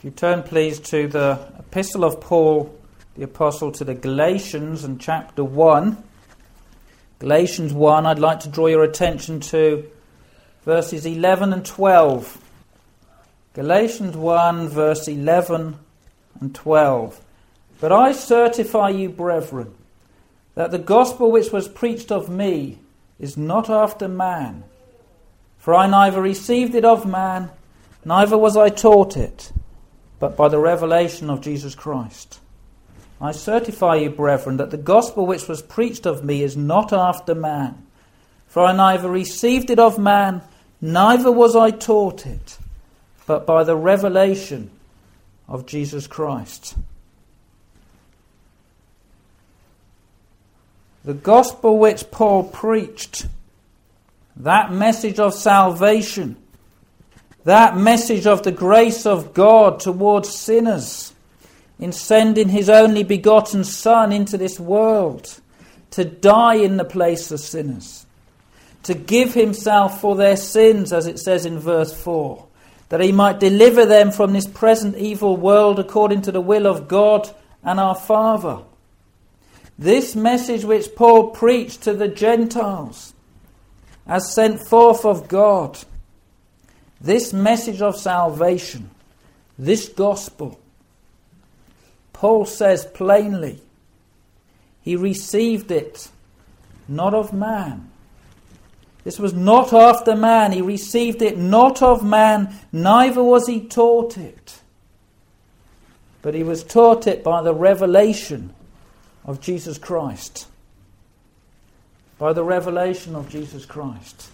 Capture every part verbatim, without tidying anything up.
If you turn, please, to the Epistle of Paul, the Apostle, to the Galatians, and chapter one. Galatians one, I'd like to draw your attention to verses eleven and twelve. Galatians one, verse eleven and twelve. But I certify you, brethren, that the gospel which was preached of me is not after man. For I neither received it of man, neither was I taught it, but by the revelation of Jesus Christ. I certify you, brethren, that the gospel which was preached of me is not after man. For I neither received it of man, neither was I taught it, but by the revelation of Jesus Christ. The gospel which Paul preached, that message of salvation, that message of the grace of God towards sinners in sending his only begotten Son into this world to die in the place of sinners, to give himself for their sins, as it says in verse four, that he might deliver them from this present evil world according to the will of God and our Father. This message which Paul preached to the Gentiles as sent forth of God, this message of salvation, this gospel, Paul says plainly, he received it not of man. This was not after man. He received it not of man, neither was he taught it. But he was taught it by the revelation of Jesus Christ. By the revelation of Jesus Christ.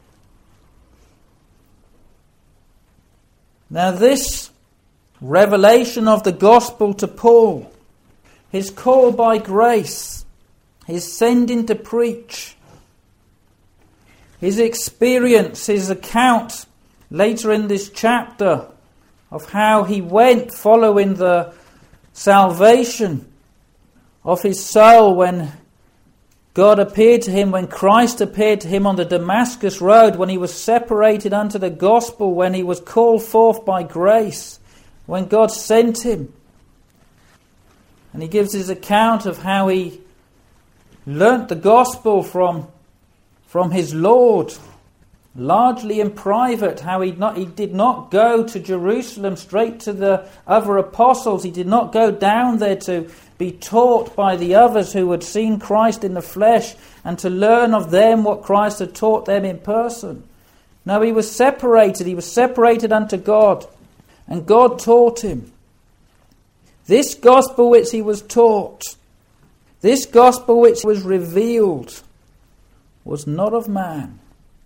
Now this revelation of the gospel to Paul, his call by grace, his sending to preach, his experience, his account later in this chapter of how he went following the salvation of his soul when God appeared to him, when Christ appeared to him on the Damascus road, when he was separated unto the gospel, when he was called forth by grace, when God sent him. And he gives his account of how he learnt the gospel from, from his Lord, largely in private, how he, not, he did not go to Jerusalem straight to the other apostles. He did not go down there to be taught by the others who had seen Christ in the flesh and to learn of them what Christ had taught them in person. No, he was separated. He was separated unto God, and God taught him. This gospel which he was taught, this gospel which was revealed, was not of man.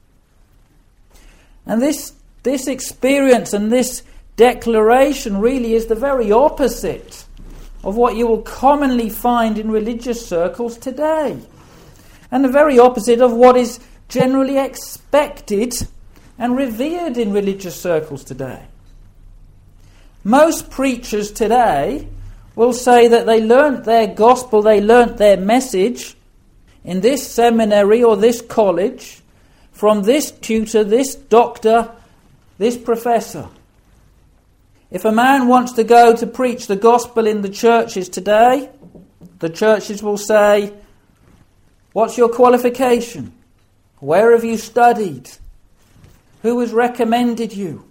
And this, this experience and this declaration really is the very opposite of what you will commonly find in religious circles today. And the very opposite of what is generally expected and revered in religious circles today. Most preachers today will say that they learnt their gospel, they learnt their message in this seminary or this college, from this tutor, this doctor, this professor. If a man wants to go to preach the gospel in the churches today, the churches will say, what's your qualification? Where have you studied? Who has recommended you?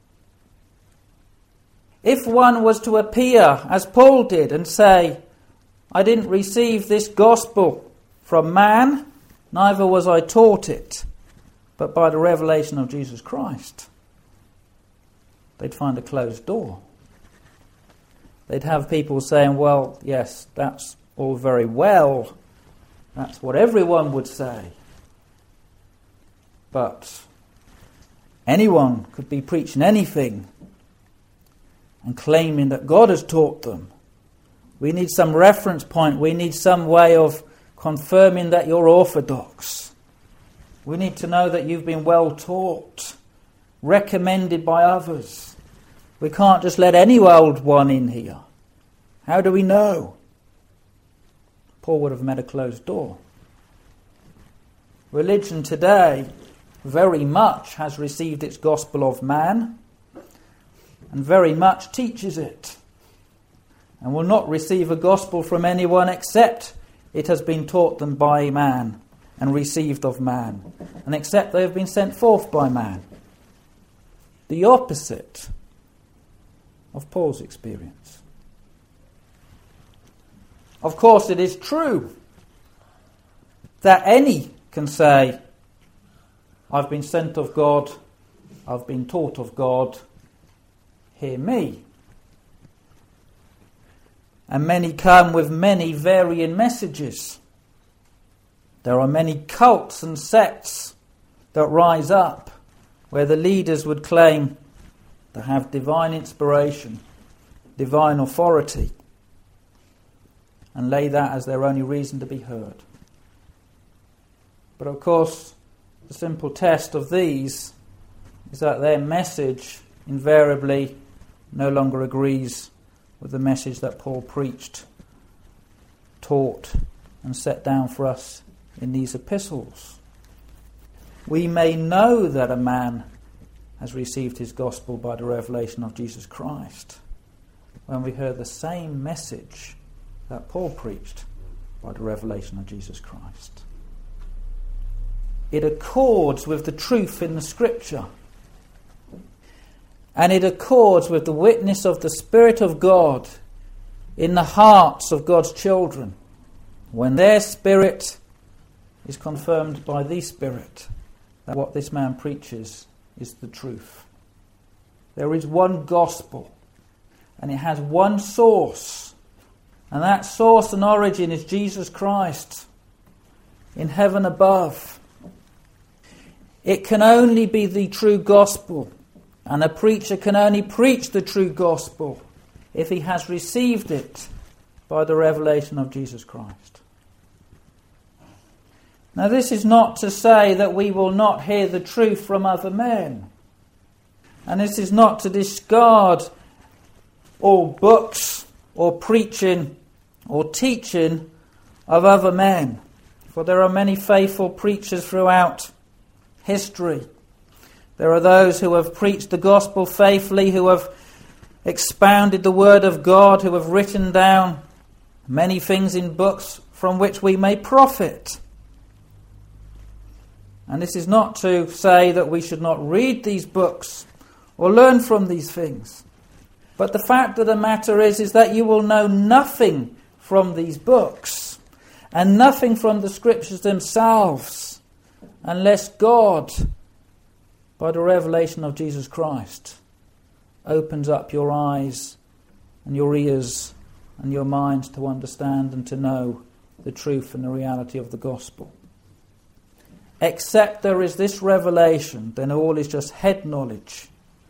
If one was to appear, as Paul did, and say, I didn't receive this gospel from man, neither was I taught it, but by the revelation of Jesus Christ, they'd find a closed door. They'd have people saying, well, yes, that's all very well. That's what everyone would say. But anyone could be preaching anything and claiming that God has taught them. We need some reference point. We need some way of confirming that you're orthodox. We need to know that you've been well taught, recommended by others. We can't just let any old one in here. How do we know? Paul would have met a closed door. Religion today very much has received its gospel of man. and very much teaches it, and will not receive a gospel from anyone except it has been taught them by man and received of man, and except they have been sent forth by man. The opposite of Paul's experience. Of course, it is true that any can say, I've been sent of God, I've been taught of God, hear me. And many come with many varying messages. There are many cults and sects that rise up where the leaders would claim to have divine inspiration, divine authority, and lay that as their only reason to be heard. But of course, the simple test of these is that their message invariably no longer agrees with the message that Paul preached, taught, and set down for us in these epistles. We may know that a man has received his gospel by the revelation of Jesus Christ when we heard the same message that Paul preached by the revelation of Jesus Christ. It accords with the truth in the Scripture, and it accords with the witness of the Spirit of God in the hearts of God's children when their spirit is confirmed by the Spirit that what this man preaches is the truth. There is one gospel, and it has one source, and that source and origin is Jesus Christ in heaven above. It can only be the true gospel, and a preacher can only preach the true gospel if he has received it by the revelation of Jesus Christ. Now, this is not to say that we will not hear the truth from other men. And this is not to discard all books or preaching or teaching of other men. For there are many faithful preachers throughout history. There are those who have preached the gospel faithfully, who have expounded the word of God, who have written down many things in books from which we may profit. And this is not to say that we should not read these books or learn from these things. But the fact of the matter is, is that you will know nothing from these books and nothing from the Scriptures themselves unless God, by the revelation of Jesus Christ, opens up your eyes and your ears and your minds to understand and to know the truth and the reality of the gospel. Except there is this revelation, then all is just head knowledge.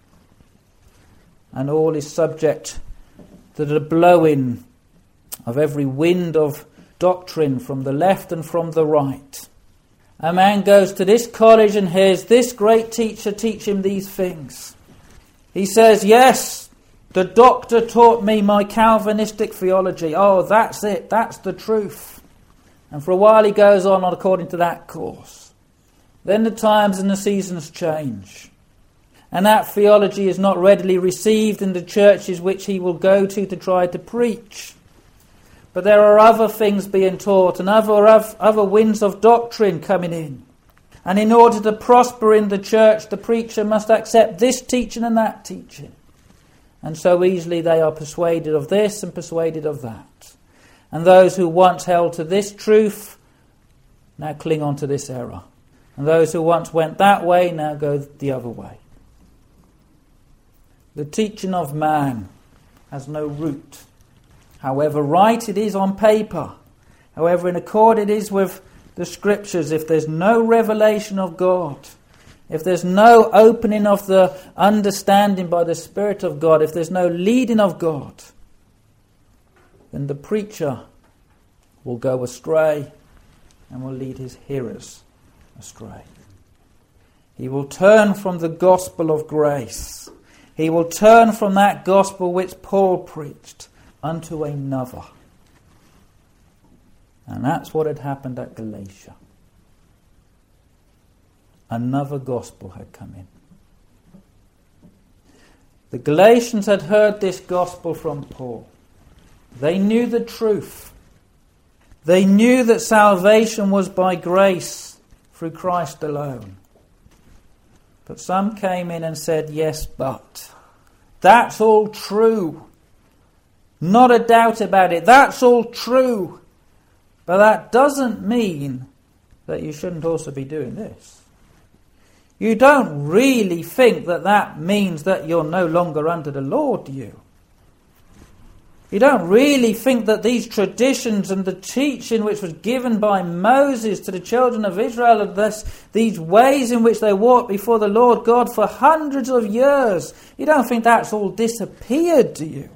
And all is subject to the blowing of every wind of doctrine from the left and from the right. A man goes to this college and hears this great teacher teach him these things. He says, yes, the doctor taught me my Calvinistic theology. Oh, that's it, that's the truth. And for a while he goes on according to that course. Then the times and the seasons change. And that theology is not readily received in the churches which he will go to to try to preach. But there are other things being taught and other, other winds of doctrine coming in. And in order to prosper in the church, the preacher must accept this teaching and that teaching. And so easily they are persuaded of this and persuaded of that. And those who once held to this truth now cling on to this error. And those who once went that way now go the other way. The teaching of man has no root. However right it is on paper, however in accord it is with the Scriptures, if there's no revelation of God, if there's no opening of the understanding by the Spirit of God, if there's no leading of God, then the preacher will go astray and will lead his hearers astray. He will turn from the gospel of grace. He will turn from that gospel which Paul preached unto another. And that's what had happened at Galatia. Another gospel had come in. The Galatians had heard this gospel from Paul. They knew the truth. They knew that salvation was by grace through Christ alone. But some came in and said, yes, but. That's all true. Not a doubt about it. That's all true. But that doesn't mean that you shouldn't also be doing this. You don't really think that that means that you're no longer under the law, do you? You don't really think that these traditions and the teaching which was given by Moses to the children of Israel, and this, these ways in which they walked before the Lord God for hundreds of years, you don't think that's all disappeared, do you?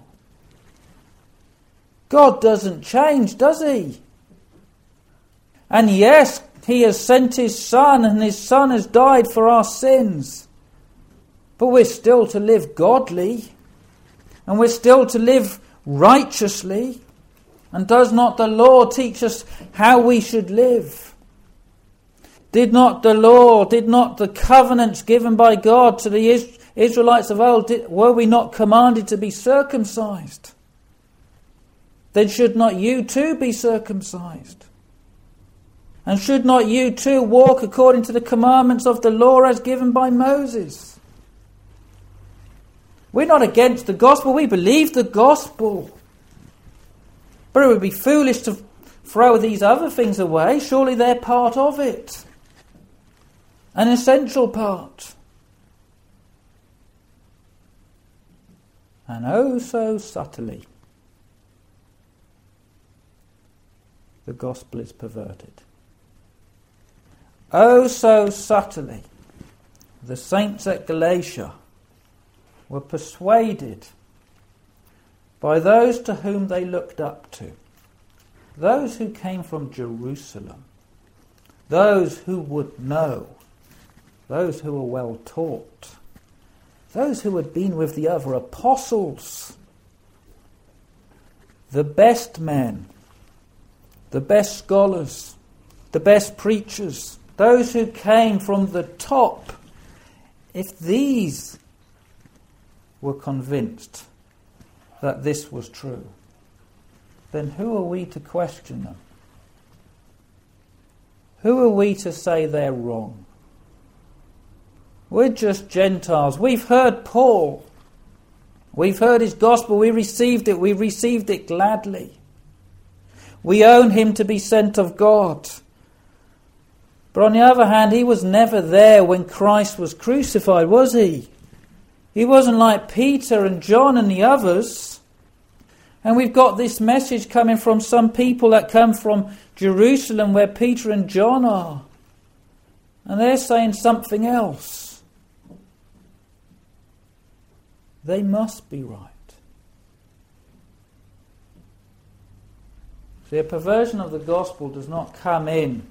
God doesn't change, does he? And yes, he has sent his Son, and his Son has died for our sins. But we're still to live godly, and we're still to live righteously. And does not the law teach us how we should live? Did not the law, did not the covenants given by God to the Israelites of old, did, were we not commanded to be circumcised? Then should not you too be circumcised? And should not you too walk according to the commandments of the law as given by Moses? We're not against the gospel, we believe the gospel. But it would be foolish to throw these other things away. Surely they're part of it. An essential part. And oh so subtly, the gospel is perverted. Oh so subtly, the saints at Galatia were persuaded by those to whom they looked up to, those who came from Jerusalem, those who would know, those who were well taught, those who had been with the other apostles, the best men, the best scholars, the best preachers, those who came from the top. If these were convinced that this was true, then who are we to question them? Who are we to say they're wrong? We're just Gentiles. We've heard Paul. We've heard his gospel. We received it. We received it gladly. We own him to be sent of God. But on the other hand, he was never there when Christ was crucified, was he? He wasn't like Peter and John and the others. And we've got this message coming from some people that come from Jerusalem where Peter and John are. And they're saying something else. They must be right. See, a perversion of the gospel does not come in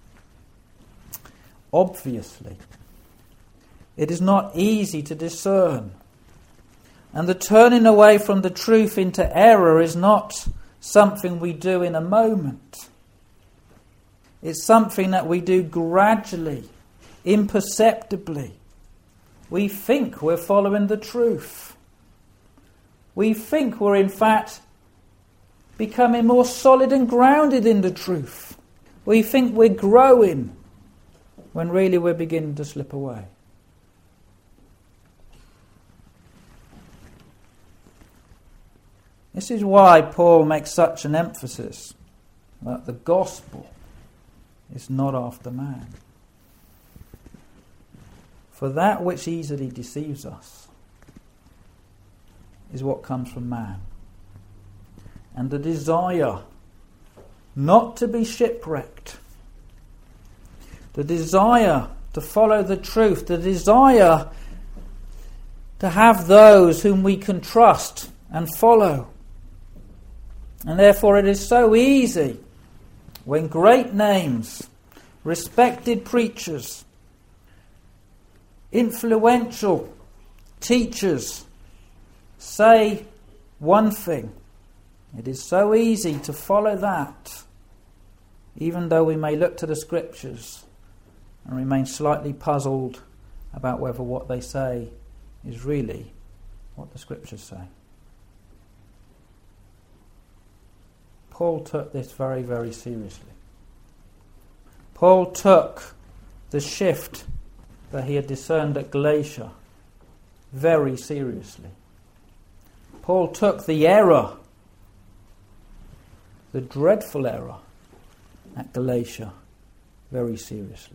obviously. It is not easy to discern. And the turning away from the truth into error is not something we do in a moment. It's something that we do gradually, imperceptibly. We think we're following the truth. We think we're in fact becoming more solid and grounded in the truth. We think we're growing, when really we're beginning to slip away. This is why Paul makes such an emphasis that the gospel is not after man. For that which easily deceives us is what comes from man. And the desire not to be shipwrecked, the desire to follow the truth, the desire to have those whom we can trust and follow. And therefore it is so easy when great names, respected preachers, influential teachers say one thing. It is so easy to follow that, even though we may look to the scriptures and remain slightly puzzled about whether what they say is really what the Scriptures say. Paul took this very, very seriously. Paul took the shift that he had discerned at Galatia very seriously. Paul took the error, the dreadful error at Galatia very seriously.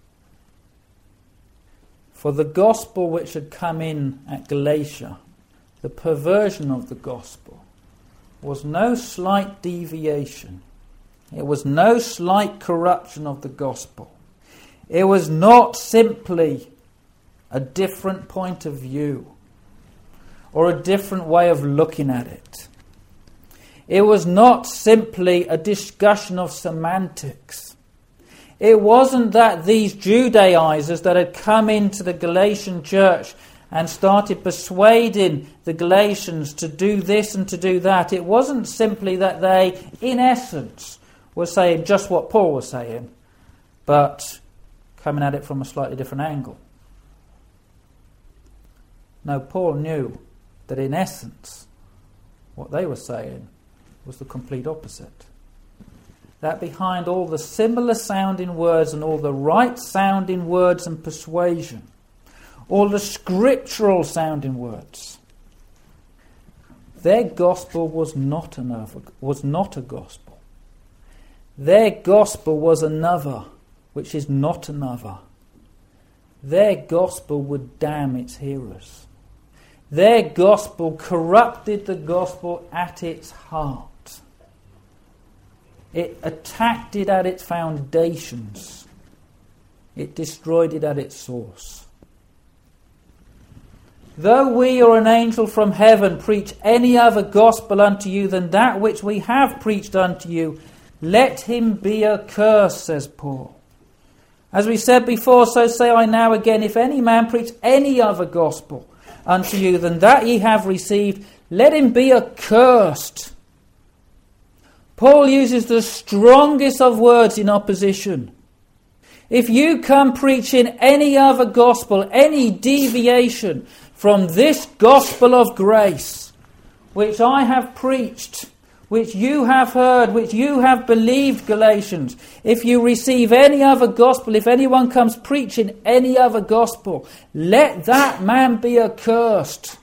For the gospel which had come in at Galatia, the perversion of the gospel, was no slight deviation. It was no slight corruption of the gospel. It was not simply a different point of view or a different way of looking at it. It was not simply a discussion of semantics. It wasn't that these Judaizers that had come into the Galatian church and started persuading the Galatians to do this and to do that. It wasn't simply that they, in essence, were saying just what Paul was saying, but coming at it from a slightly different angle. No, Paul knew that in essence, what they were saying was the complete opposite. That behind all the similar sounding words and all the right sounding words and persuasion, all the scriptural sounding words, their gospel was not another, was not a gospel. Their gospel was another, which is not another. Their gospel would damn its hearers. Their gospel corrupted the gospel at its heart. It attacked it at its foundations. It destroyed it at its source. Though we or an angel from heaven preach any other gospel unto you than that which we have preached unto you, let him be accursed, says Paul. As we said before, so say I now again, if any man preach any other gospel unto you than that ye have received, let him be accursed. Paul uses the strongest of words in opposition. If you come preaching any other gospel, any deviation from this gospel of grace, which I have preached, which you have heard, which you have believed, Galatians, if you receive any other gospel, if anyone comes preaching any other gospel, let that man be accursed.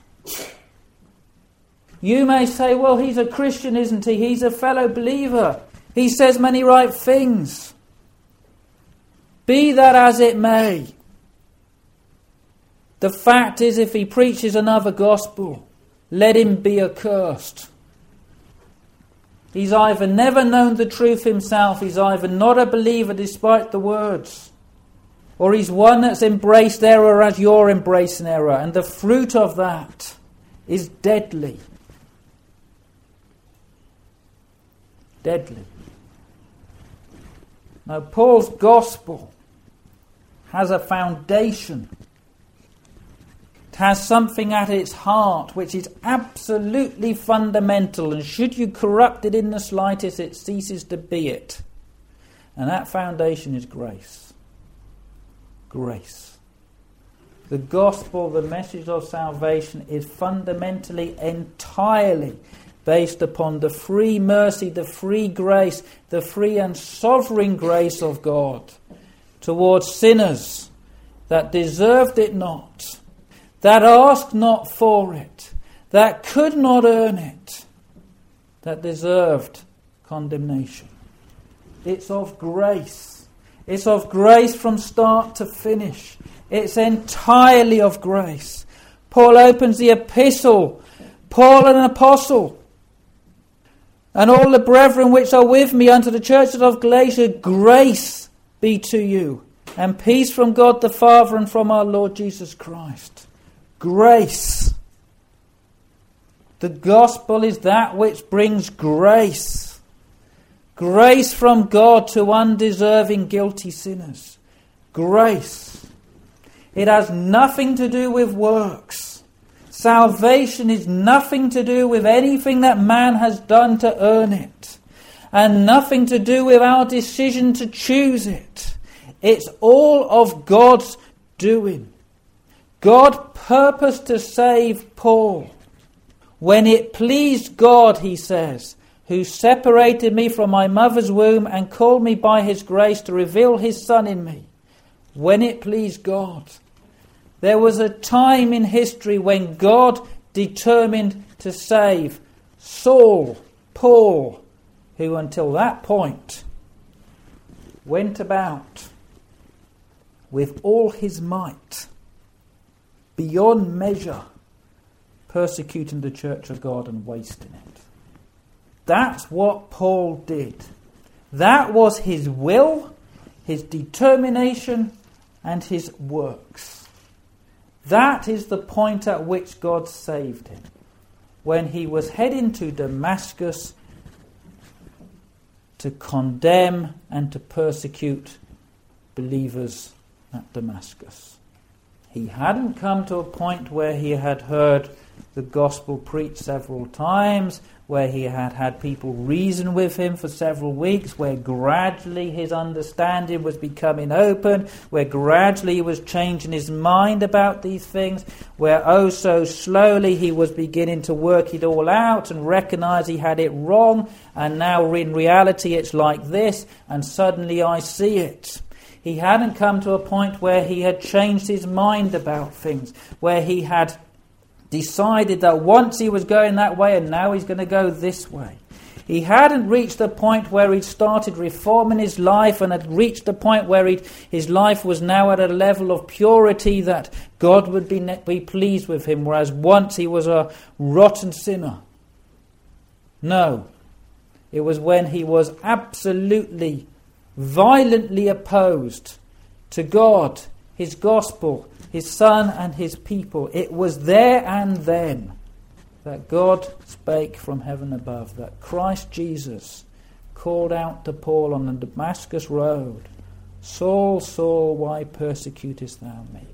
You may say, well, he's a Christian, isn't he? He's a fellow believer. He says many right things. Be that as it may, the fact is, if he preaches another gospel, let him be accursed. He's either never known the truth himself, he's either not a believer despite the words, or he's one that's embraced error as you're embracing error, and the fruit of that is deadly. Deadly. Now, Paul's gospel has a foundation. It has something at its heart which is absolutely fundamental, and should you corrupt it in the slightest, it ceases to be it. And that foundation is grace. Grace. The gospel, the message of salvation, is fundamentally, entirely based upon the free mercy, the free grace, the free and sovereign grace of God towards sinners that deserved it not, that asked not for it, that could not earn it, that deserved condemnation. It's of grace. It's of grace from start to finish. It's entirely of grace. Paul opens the epistle, Paul an apostle, and all the brethren which are with me unto the churches of Galatia, grace be to you, and peace from God the Father and from our Lord Jesus Christ. Grace. The gospel is that which brings grace. Grace from God to undeserving, guilty sinners. Grace. It has nothing to do with works. Salvation is nothing to do with anything that man has done to earn it, and nothing to do with our decision to choose it. It's all of God's doing. God purposed to save Paul. When it pleased God, he says, who separated me from my mother's womb and called me by his grace to reveal his Son in me. When it pleased God. There was a time in history when God determined to save Saul, Paul, who until that point went about with all his might, beyond measure, persecuting the church of God and wasting it. That's what Paul did. That was his will, his determination, and his works. That is the point at which God saved him, when he was heading to Damascus to condemn and to persecute believers at Damascus. He hadn't come to a point where he had heard the gospel preached several times, where he had had people reason with him for several weeks, where gradually his understanding was becoming open, where gradually he was changing his mind about these things, where oh so slowly he was beginning to work it all out and recognize he had it wrong, and now in reality it's like this, and suddenly I see it. He hadn't come to a point where he had changed his mind about things, where he had decided that once he was going that way and now he's going to go this way. He hadn't reached the point where he'd started reforming his life and had reached the point where he'd, his life was now at a level of purity that God would be, be pleased with him, whereas once he was a rotten sinner. No. It was when he was absolutely, violently opposed to God, his gospel, his Son and his people. It was there and then that God spake from heaven above, that Christ Jesus called out to Paul on the Damascus road, Saul, Saul, why persecutest thou me?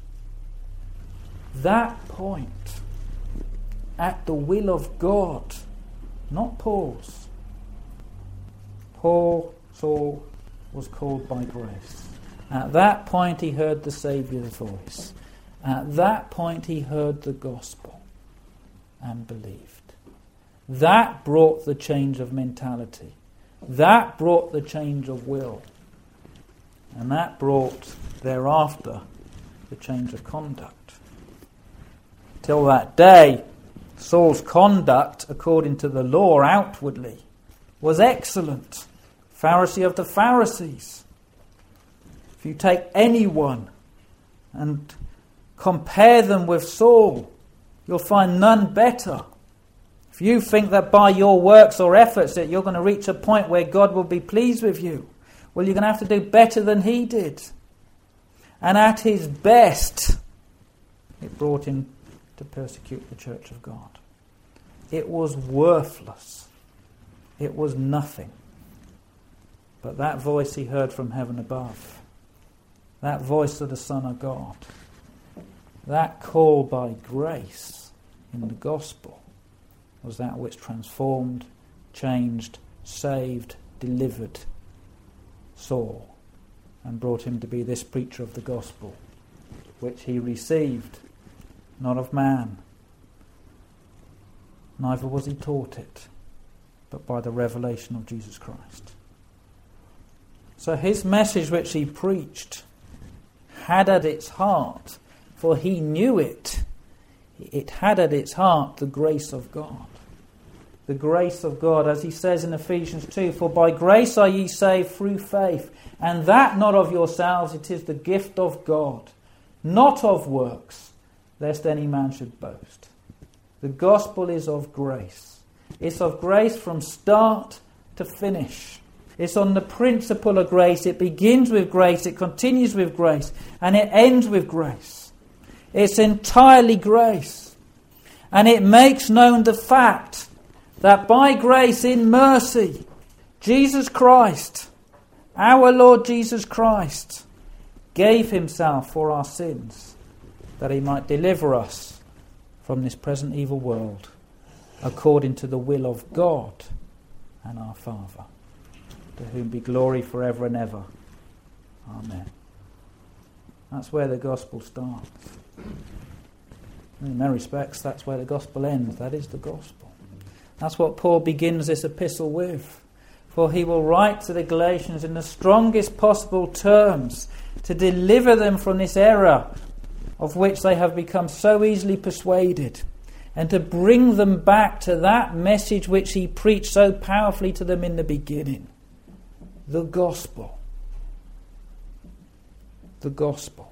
That point, at the will of God, not Paul's. Paul, Saul, was called by grace. At that point he heard the Saviour's voice. At that point he heard the gospel and believed. That brought the change of mentality. That brought the change of will. And that brought thereafter the change of conduct. Till that day, Saul's conduct, according to the law outwardly, was excellent. Pharisee of the Pharisees. If you take anyone and compare them with Saul, you'll find none better. If you think that by your works or efforts that you're going to reach a point where God will be pleased with you, well, you're going to have to do better than he did. And at his best, it brought him to persecute the church of God. It was worthless. It was nothing. But that voice he heard from heaven above, that voice of the Son of God, that call by grace in the gospel, was that which transformed, changed, saved, delivered Saul and brought him to be this preacher of the gospel, which he received not of man, neither was he taught it, but by the revelation of Jesus Christ. So his message which he preached had at its heart, for he knew it, it had at its heart the grace of God. The grace of God, as he says in Ephesians two, for by grace are ye saved through faith, and that not of yourselves, it is the gift of God, not of works, lest any man should boast. The gospel is of grace. It's of grace from start to finish. It's on the principle of grace. It begins with grace, it continues with grace, and it ends with grace. It's entirely grace. And it makes known the fact that by grace in mercy, Jesus Christ, our Lord Jesus Christ, gave himself for our sins, that he might deliver us from this present evil world, according to the will of God and our Father, to whom be glory forever and ever. Amen. That's where the gospel starts. In many respects, that's where the gospel ends. That is the gospel. That's what Paul begins this epistle with. For he will write to the Galatians in the strongest possible terms to deliver them from this error of which they have become so easily persuaded, and to bring them back to that message which he preached so powerfully to them in the beginning. The gospel. The gospel.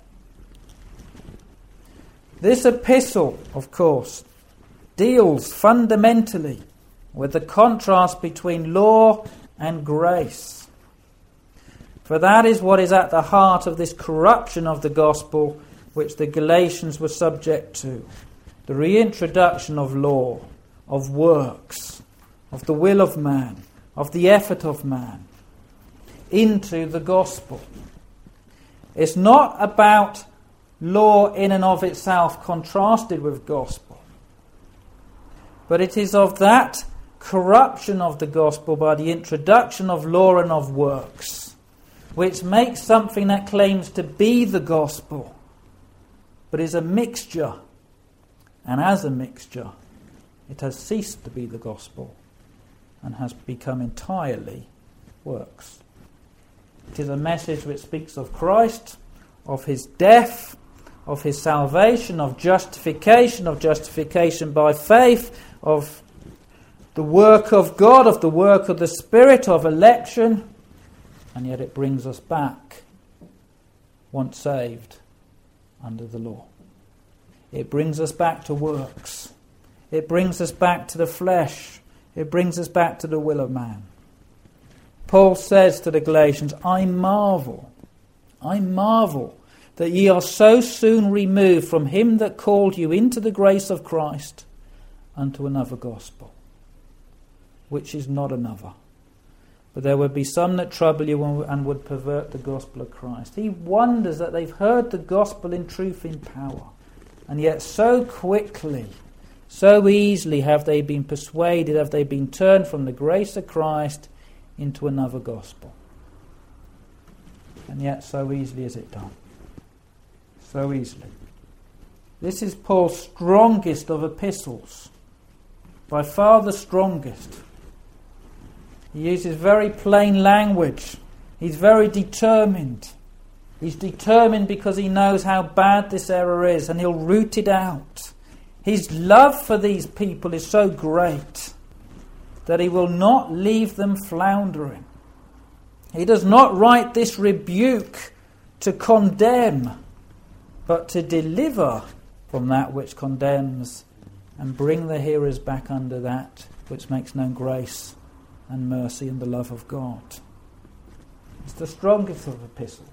This epistle, of course, deals fundamentally with the contrast between law and grace. For that is what is at the heart of this corruption of the gospel which the Galatians were subject to. The reintroduction of law, of works, of the will of man, of the effort of man into the gospel. It's not about law in and of itself contrasted with gospel, but it is of that corruption of the gospel by the introduction of law and of works, which makes something that claims to be the gospel, but is a mixture. And as a mixture, it has ceased to be the gospel and has become entirely works. It is a message which speaks of Christ, of his death, of his salvation, of justification, of justification by faith, of the work of God, of the work of the Spirit, of election, and yet it brings us back, once saved, under the law. It brings us back to works. It brings us back to the flesh. It brings us back to the will of man. Paul says to the Galatians, I marvel, I marvel that ye are so soon removed from him that called you into the grace of Christ unto another gospel, which is not another. But there would be some that trouble you and would pervert the gospel of Christ. He wonders that they've heard the gospel in truth, in power, and yet so quickly, so easily have they been persuaded, have they been turned from the grace of Christ into another gospel. And yet so easily is it done. So easily. This is Paul's strongest of epistles. By far the strongest. He uses very plain language. He's very determined. He's determined because he knows how bad this error is, and he'll root it out. His love for these people is so great that he will not leave them floundering. He does not write this rebuke to condemn, but to deliver from that which condemns and bring the hearers back under that which makes known grace and mercy and the love of God. It's the strongest of epistles.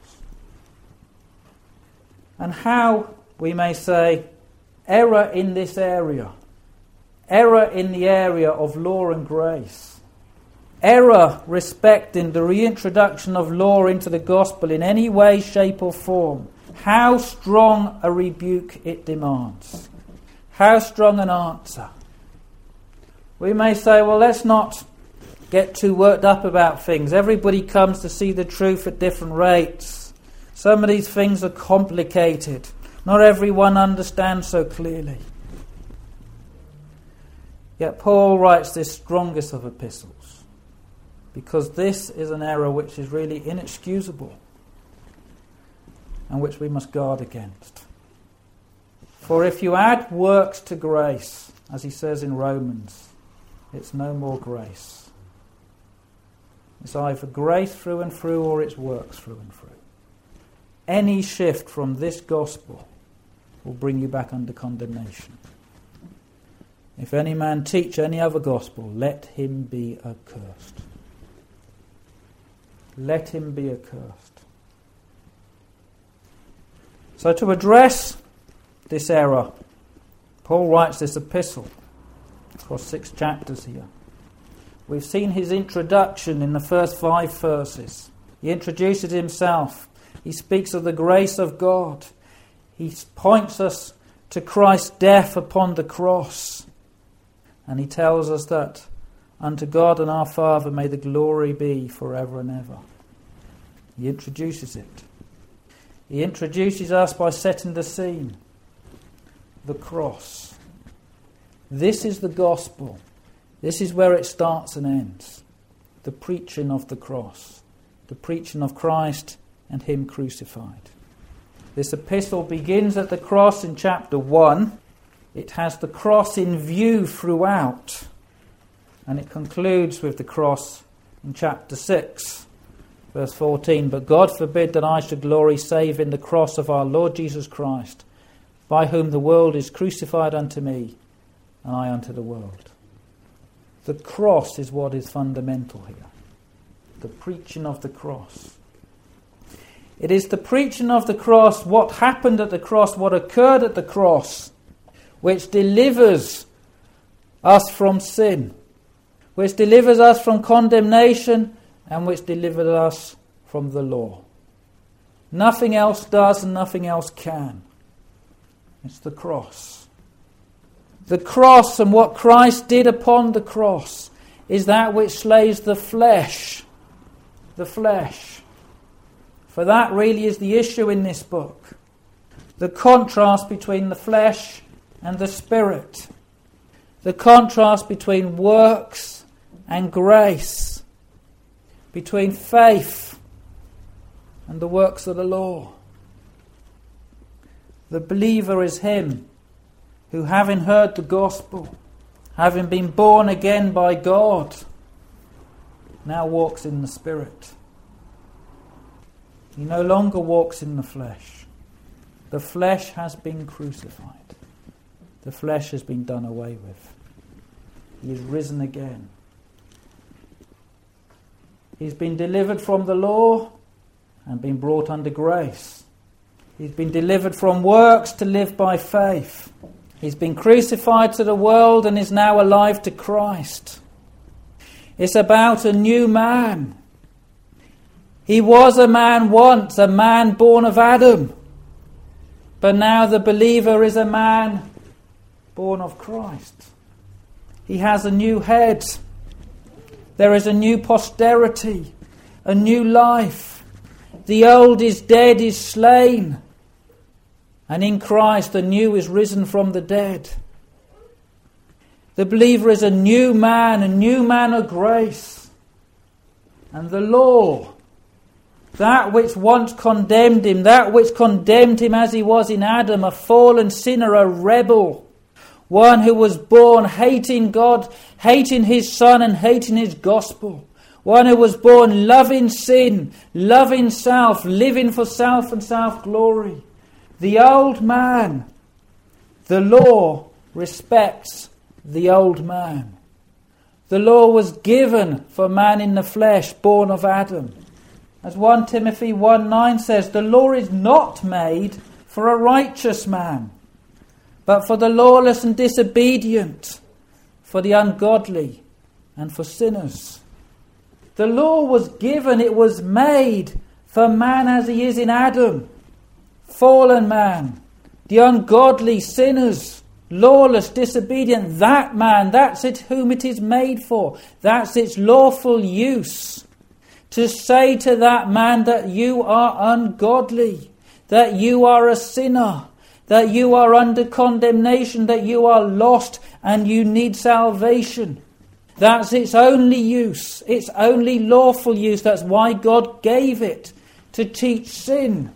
And how, we may say, error in this area, error in the area of law and grace, error respecting the reintroduction of law into the gospel in any way, shape or form, how strong a rebuke it demands, how strong an answer. We may say, well, let's not get too worked up about things. Everybody comes to see the truth at different rates. Some of these things are complicated. Not everyone understands so clearly. Yet Paul writes this strongest of epistles, because this is an error which is really inexcusable and which we must guard against. For if you add works to grace, as he says in Romans, it's no more grace. It's either grace through and through, or it's works through and through. Any shift from this gospel will bring you back under condemnation. If any man teach any other gospel, let him be accursed. Let him be accursed. So to address this error, Paul writes this epistle across six chapters here. We've seen his introduction in the first five verses. He introduces himself. He speaks of the grace of God. He points us to Christ's death upon the cross. And he tells us that unto God and our Father may the glory be forever and ever. He introduces it. He introduces us by setting the scene. the cross. This is the gospel. This is where it starts and ends. The preaching of the cross. The preaching of Christ and Him crucified. This epistle begins at the cross in chapter one. It has the cross in view throughout. And it concludes with the cross in chapter six, verse fourteen. But God forbid that I should glory save in the cross of our Lord Jesus Christ, by whom the world is crucified unto me, and I unto the world. The cross is what is fundamental here. The preaching of the cross. It is the preaching of the cross, what happened at the cross, what occurred at the cross, which delivers us from sin, which delivers us from condemnation, and which delivers us from the law. Nothing else does and nothing else can. It's the cross. The cross and what Christ did upon the cross is that which slays the flesh. The flesh. For that really is the issue in this book. The contrast between the flesh and the spirit. The contrast between works and grace. Between faith and the works of the law. The believer is him who, having heard the gospel, having been born again by God, now walks in the Spirit. He no longer walks in the flesh. The flesh has been crucified. The flesh has been done away with. He is risen again. He's been delivered from the law and been brought under grace. He's been delivered from works to live by faith. He's been crucified to the world and is now alive to Christ. It's about a new man. He was a man once, a man born of Adam. But now the believer is a man born of Christ. He has a new head. There is a new posterity, a new life. The old is dead, is slain. And in Christ the new is risen from the dead. The believer is a new man, a new man of grace. And the law, that which once condemned him, that which condemned him as he was in Adam, a fallen sinner, a rebel, one who was born hating God, hating his Son and hating his gospel, one who was born loving sin, loving self, living for self and self-glory. The old man, the law respects the old man. The law was given for man in the flesh, born of Adam. As First Timothy one nine says, the law is not made for a righteous man, but for the lawless and disobedient, for the ungodly and for sinners. The law was given, it was made for man as he is in Adam. Fallen man, the ungodly, sinners, lawless, disobedient, that man, that's it whom it is made for. That's its lawful use. To say to that man that you are ungodly, that you are a sinner, that you are under condemnation, that you are lost and you need salvation. That's its only use, its only lawful use. That's why God gave it, to teach sin,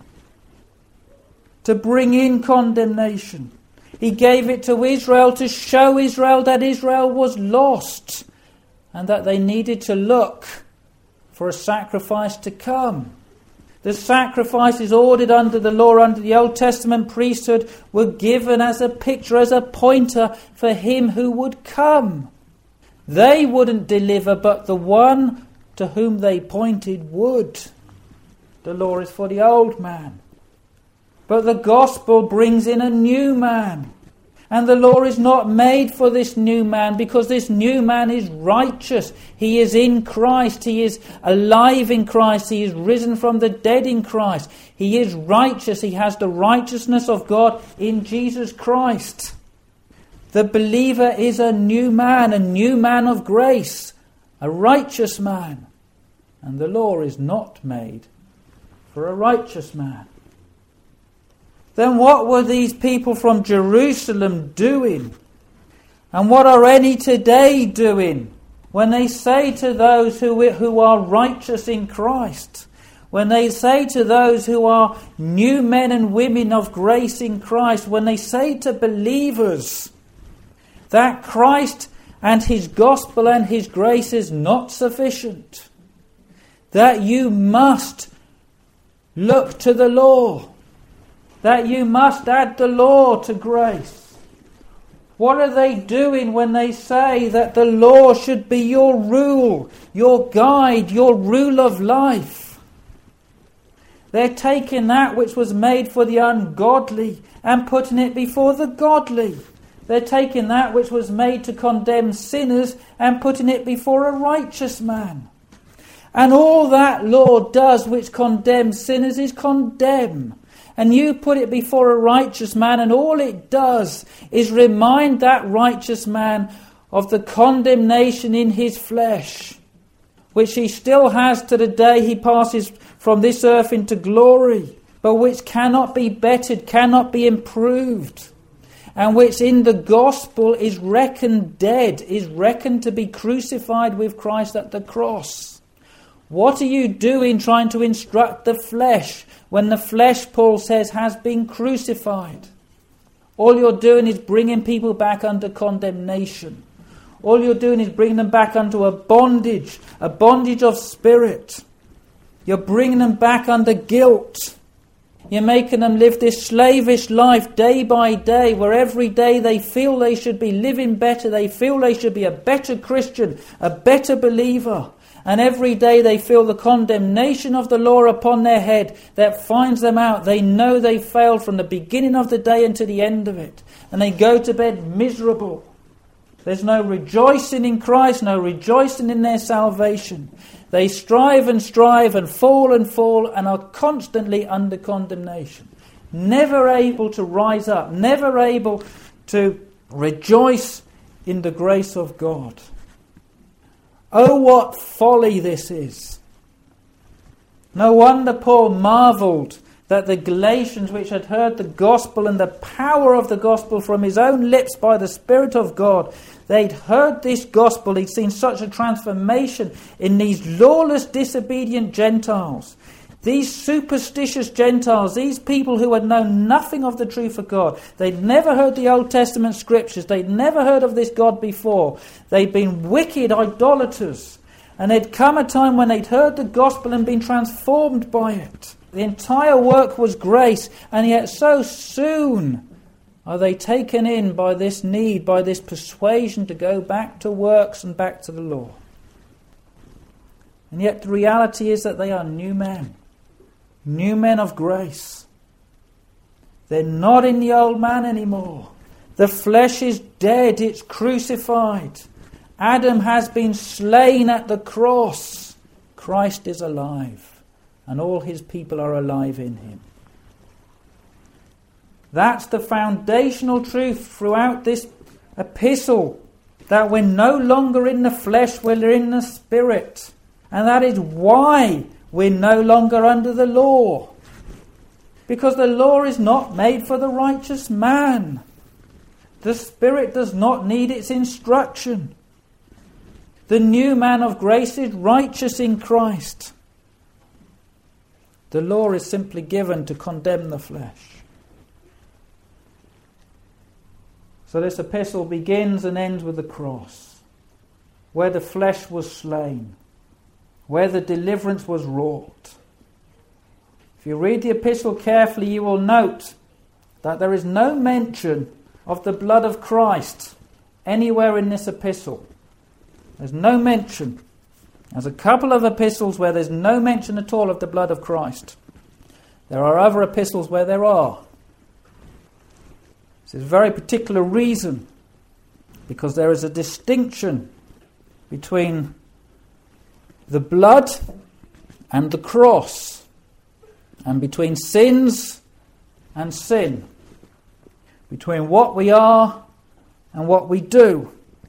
to bring in condemnation. He gave it to Israel to show Israel that Israel was lost and that they needed to look for a sacrifice to come. The sacrifices ordered under the law, under the Old Testament priesthood, were given as a picture, as a pointer for him who would come. They wouldn't deliver, but the one to whom they pointed would. The law is for the old man. But the gospel brings in a new man. And the law is not made for this new man, because this new man is righteous. He is in Christ. He is alive in Christ. He is risen from the dead in Christ. He is righteous. He has the righteousness of God in Jesus Christ. The believer is a new man, a new man of grace, a righteous man. And the law is not made for a righteous man. then what were these people from Jerusalem doing? And what are any today doing when they say to those who, who are righteous in Christ, when they say to those who are new men and women of grace in Christ, when they say to believers that Christ and his gospel and his grace is not sufficient, that you must look to the law, that you must add the law to grace. What are they doing when they say that the law should be your rule, your guide, your rule of life? They're taking that which was made for the ungodly and putting it before the godly. They're taking that which was made to condemn sinners and putting it before a righteous man. And all that law does which condemns sinners is condemn. And you put it before a righteous man, and all it does is remind that righteous man of the condemnation in his flesh, which he still has to the day he passes from this earth into glory, but which cannot be bettered, cannot be improved, and which in the gospel is reckoned dead, is reckoned to be crucified with Christ at the cross. What are you doing trying to instruct the flesh when the flesh, Paul says, has been crucified? All you're doing is bringing people back under condemnation. All you're doing is bringing them back under a bondage, a bondage of spirit. You're bringing them back under guilt. You're making them live this slavish life day by day, where every day they feel they should be living better, they feel they should be a better Christian, a better believer. And every day they feel the condemnation of the law upon their head that finds them out. They know they failed from the beginning of the day until the end of it. And they go to bed miserable. There's no rejoicing in Christ, no rejoicing in their salvation. They strive and strive and fall and fall and are constantly under condemnation. Never able to rise up, never able to rejoice in the grace of God. Oh, what folly this is. No wonder Paul marvelled that the Galatians, which had heard the gospel and the power of the gospel from his own lips by the Spirit of God, they'd heard this gospel, they'd seen such a transformation in these lawless, disobedient Gentiles. These superstitious Gentiles, these people who had known nothing of the truth of God. They'd never heard the Old Testament scriptures. They'd never heard of this God before. They'd been wicked idolaters. And there'd come a time when they'd heard the gospel and been transformed by it. The entire work was grace, and yet so soon are they taken in by this need, by this persuasion to go back to works and back to the law. And yet the reality is that they are new men. New men of grace. They're not in the old man anymore. The flesh is dead, it's crucified. Adam has been slain at the cross. Christ is alive, and all his people are alive in him. That's the foundational truth throughout this epistle, that we're no longer in the flesh, we're in the Spirit. And that is why we're no longer under the law. Because the law is not made for the righteous man. The Spirit does not need its instruction. The new man of grace is righteous in Christ. The law is simply given to condemn the flesh. So this epistle begins and ends with the cross, where the flesh was slain, where the deliverance was wrought. If you read the epistle carefully, you will note that there is no mention of the blood of Christ anywhere in this epistle. There's no mention. There's a couple of epistles where there's no mention at all of the blood of Christ. There are other epistles where there are. This is a very particular reason, because there is a distinction between the blood and the cross, and between sins and sin, between what we are and what we do.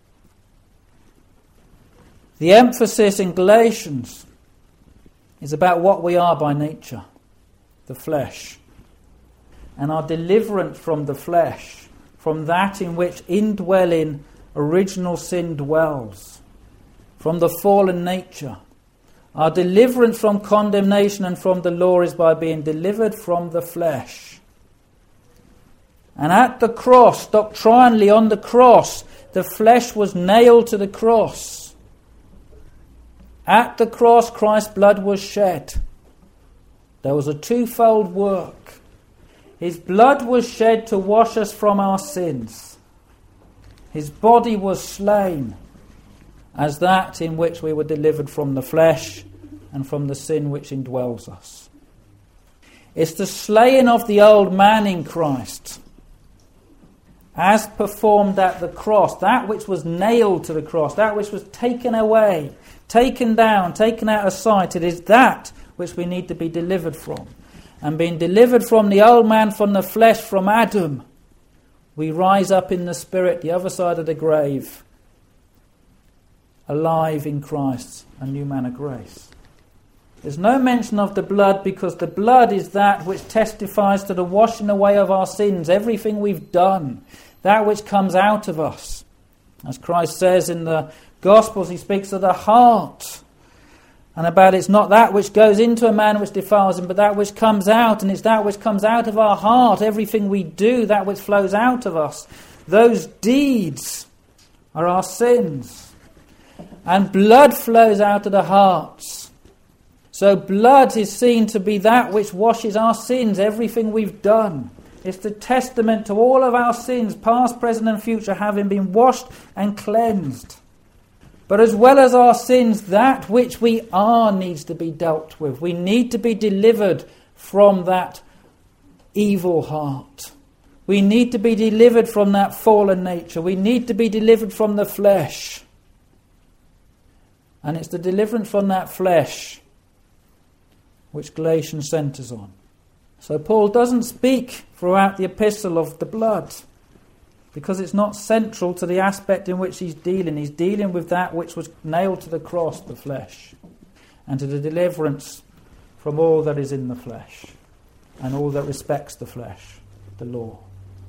The emphasis in Galatians is about what we are by nature, the flesh. and our deliverance from the flesh, from that in which indwelling original sin dwells, from the fallen nature. Our deliverance from condemnation and from the law is by being delivered from the flesh. And at the cross, doctrinally on the cross, the flesh was nailed to the cross. At the cross, Christ's blood was shed. There was a twofold work. His blood was shed to wash us from our sins. His body was slain as that in which we were delivered from the flesh and from the sin which indwells us. It's the slaying of the old man in Christ, as performed at the cross, that which was nailed to the cross, that which was taken away, taken down, taken out of sight. It is that which we need to be delivered from. And being delivered from the old man, from the flesh, from Adam, we rise up in the spirit, the other side of the grave, alive in Christ, a new man of grace. There's no mention of the blood, because the blood is that which testifies to the washing away of our sins, everything we've done, that which comes out of us. As Christ says in the Gospels, he speaks of the heart, and about it's not that which goes into a man which defiles him, but that which comes out, and it's that which comes out of our heart, everything we do, that which flows out of us. Those deeds are our sins. And blood flows out of the hearts. So blood is seen to be that which washes our sins, everything we've done. It's the testament to all of our sins, past, present and future, having been washed and cleansed. But as well as our sins, that which we are needs to be dealt with. We need to be delivered from that evil heart. We need to be delivered from that fallen nature. We need to be delivered from the flesh. And it's the deliverance from that flesh which Galatians centres on. So Paul doesn't speak throughout the epistle of the blood, because it's not central to the aspect in which he's dealing. He's dealing with that which was nailed to the cross, the flesh, and to the deliverance from all that is in the flesh and all that respects the flesh, the law.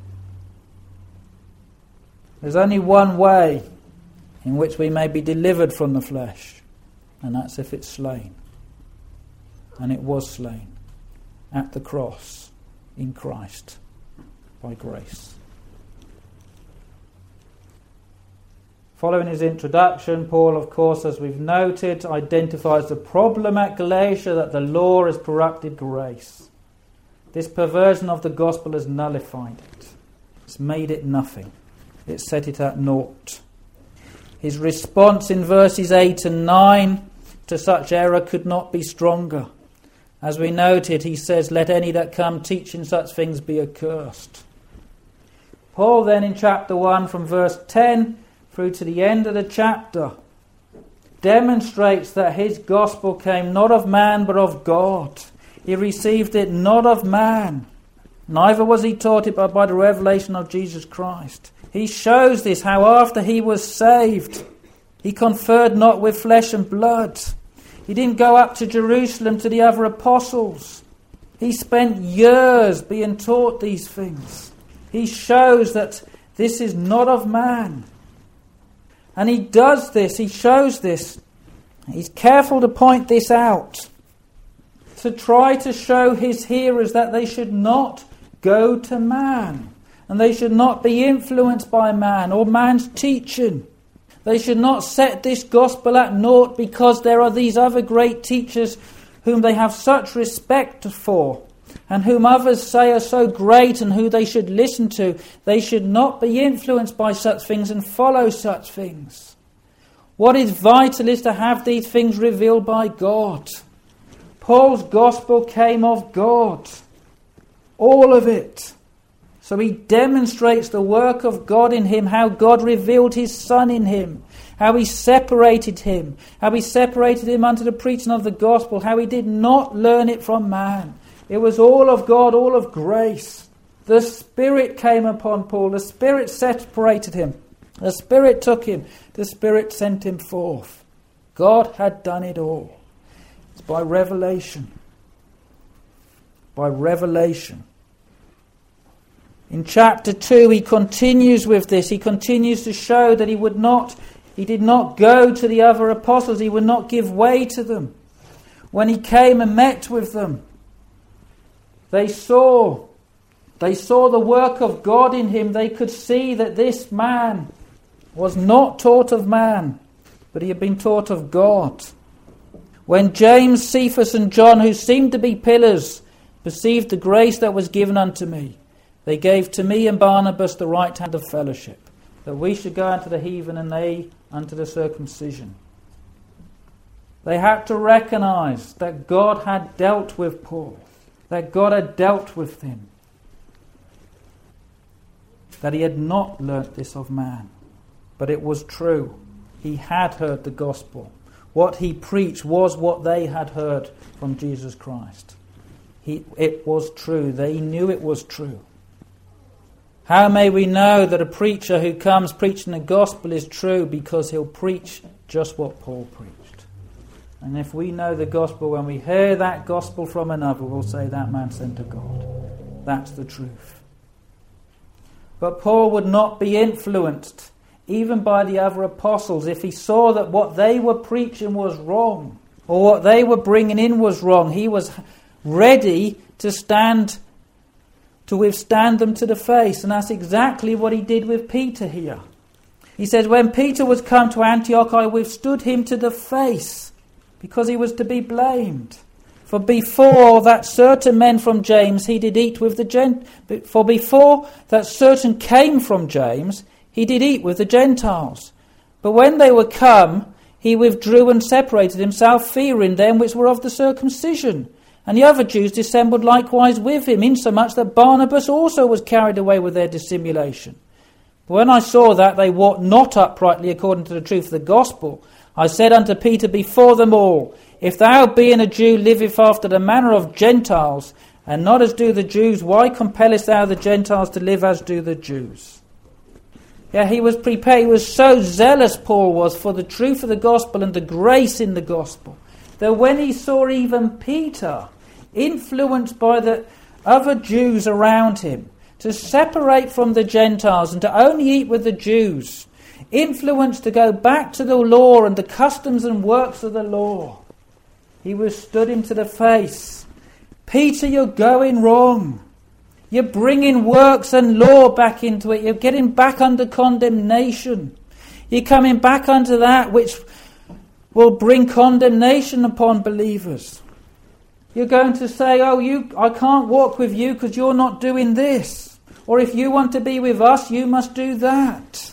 There's only one way in which we may be delivered from the flesh, and that's if it's slain. And it was slain at the cross in Christ by grace. Following his introduction, Paul, of course, as we've noted, identifies the problem at Galatia, that the law has corrupted grace. This perversion of the gospel has nullified it. It's made it nothing. It's set it at naught. His response in verses eight and nine to such error could not be stronger. As we noted, he says, "Let any that come teaching such things be accursed." Paul then in chapter one from verse ten through to the end of the chapter demonstrates that his gospel came not of man but of God. He received it not of man, neither was he taught it but by the revelation of Jesus Christ. He shows this, how after he was saved, he conferred not with flesh and blood. He didn't go up to Jerusalem to the other apostles. He spent years being taught these things. He shows that this is not of man. And he does this, he shows this. He's careful to point this out, to try to show his hearers that they should not go to man, and they should not be influenced by man or man's teaching. They should not set this gospel at naught because there are these other great teachers whom they have such respect for, and whom others say are so great and who they should listen to. They should not be influenced by such things and follow such things. What is vital is to have these things revealed by God. Paul's gospel came of God. All of it. So he demonstrates the work of God in him, how God revealed his Son in him, how he separated him, how he separated him unto the preaching of the gospel, how he did not learn it from man. It was all of God, all of grace. The Spirit came upon Paul. The Spirit separated him. The Spirit took him. The Spirit sent him forth. God had done it all. It's by revelation. By revelation. In chapter two, he continues with this. He continues to show that he would not, he did not go to the other apostles. He would not give way to them. When he came and met with them, they saw, they saw the work of God in him. They could see that this man was not taught of man, but he had been taught of God. When James, Cephas and John, who seemed to be pillars, perceived the grace that was given unto me, they gave to me and Barnabas the right hand of fellowship, that we should go unto the heathen and they unto the circumcision. They had to recognize that God had dealt with Paul, that God had dealt with him, that he had not learnt this of man, but it was true. He had heard the gospel. What he preached was what they had heard from Jesus Christ. He, it was true. They knew it was true. How may we know that a preacher who comes preaching the gospel is true? Because he'll preach just what Paul preached. And if we know the gospel, when we hear that gospel from another, we'll say that man sent of God. That's the truth. But Paul would not be influenced even by the other apostles if he saw that what they were preaching was wrong, or what they were bringing in was wrong. He was ready to stand to withstand them to the face. And that's exactly what he did with Peter here. He says, when Peter was come to Antioch, I withstood him to the face, because he was to be blamed. For before that certain men from James he did eat with the Gent. For before that certain came from James he did eat with the Gentiles. But when they were come, he withdrew and separated himself, fearing them which were of the circumcision. And the other Jews dissembled likewise with him, insomuch that Barnabas also was carried away with their dissimulation. But when I saw that they walked not uprightly according to the truth of the gospel, I said unto Peter before them all, if thou, being a Jew, liveth after the manner of Gentiles, and not as do the Jews, why compellest thou the Gentiles to live as do the Jews? Yeah, he was prepared. He was so zealous, Paul was, for the truth of the gospel and the grace in the gospel, that when he saw even Peter influenced by the other Jews around him to separate from the Gentiles and to only eat with the Jews, influenced to go back to the law and the customs and works of the law, he withstood him to the face. Peter, you're going wrong. You're bringing works and law back into it. You're getting back under condemnation. You're coming back under that which will bring condemnation upon believers. You're going to say, oh, you, I can't walk with you because you're not doing this. Or if you want to be with us, you must do that.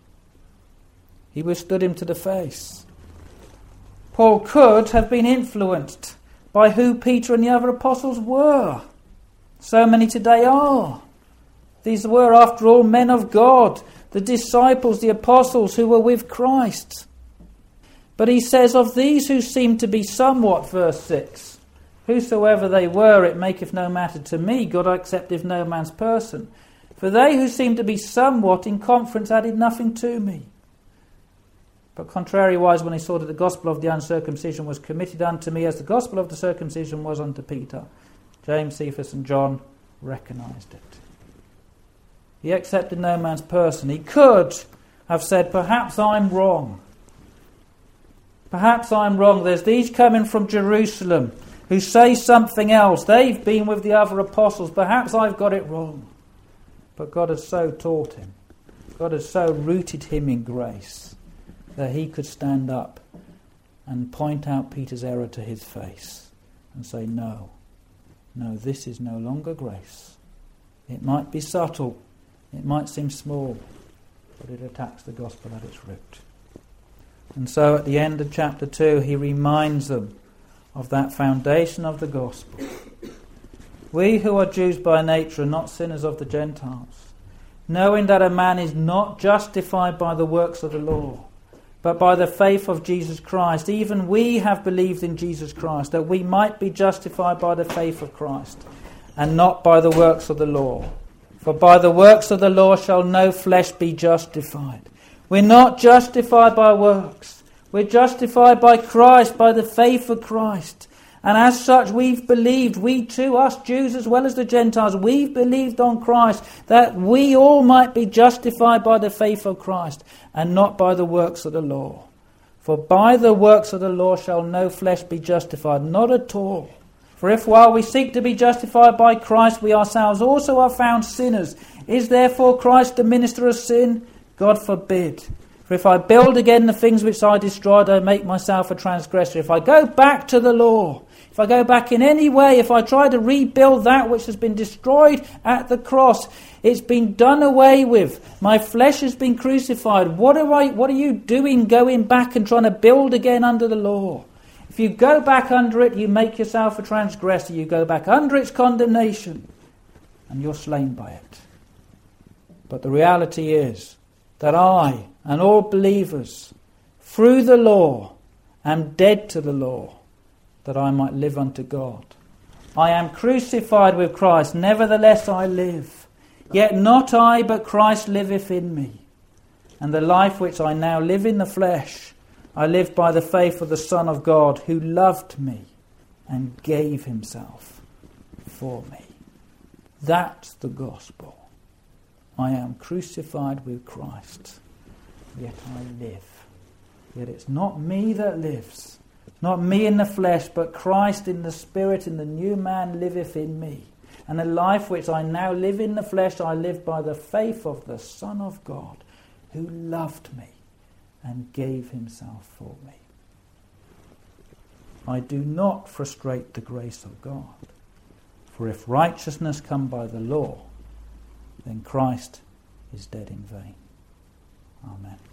He withstood him to the face. Paul could have been influenced by who Peter and the other apostles were. So many today are. These were, after all, men of God, the disciples, the apostles who were with Christ. But he says, of these who seem to be somewhat, verse six, whosoever they were, it maketh no matter to me, God accepteth no man's person. For they who seem to be somewhat in conference added nothing to me. But contrariwise, when he saw that the gospel of the uncircumcision was committed unto me, as the gospel of the circumcision was unto Peter, James, Cephas and John recognized it. He accepted no man's person. He could have said, perhaps I'm wrong. Perhaps I'm wrong. There's these coming from Jerusalem who say something else. They've been with the other apostles. Perhaps I've got it wrong. But God has so taught him. God has so rooted him in grace that he could stand up and point out Peter's error to his face and say, no, no, this is no longer grace. It might be subtle, it might seem small, but it attacks the gospel at its root. And so at the end of chapter two, he reminds them of that foundation of the gospel. We who are Jews by nature are not sinners of the Gentiles, knowing that a man is not justified by the works of the law, but by the faith of Jesus Christ. Even we have believed in Jesus Christ, that we might be justified by the faith of Christ, and not by the works of the law. For by the works of the law shall no flesh be justified. We're not justified by works. We're justified by Christ, by the faith of Christ. And as such, we've believed, we too, us Jews as well as the Gentiles, we've believed on Christ, that we all might be justified by the faith of Christ, and not by the works of the law. For by the works of the law shall no flesh be justified, not at all. For if while we seek to be justified by Christ, we ourselves also are found sinners, is therefore Christ the minister of sin? God forbid. For if I build again the things which I destroyed, I make myself a transgressor. If I go back to the law, if I go back in any way, if I try to rebuild that which has been destroyed at the cross, it's been done away with. My flesh has been crucified. What are I, what are you doing going back and trying to build again under the law? If you go back under it, you make yourself a transgressor. You go back under its condemnation, and you're slain by it. But the reality is that I and all believers, through the law, am dead to the law, that I might live unto God. I am crucified with Christ, nevertheless I live. Yet not I, but Christ liveth in me. And the life which I now live in the flesh, I live by the faith of the Son of God, who loved me and gave himself for me. That's the gospel. I am crucified with Christ, yet I live. Yet it's not me that lives, not me in the flesh, but Christ in the Spirit, and the new man liveth in me. And the life which I now live in the flesh, I live by the faith of the Son of God, who loved me and gave himself for me. I do not frustrate the grace of God. For if righteousness come by the law, then Christ is dead in vain. Amen.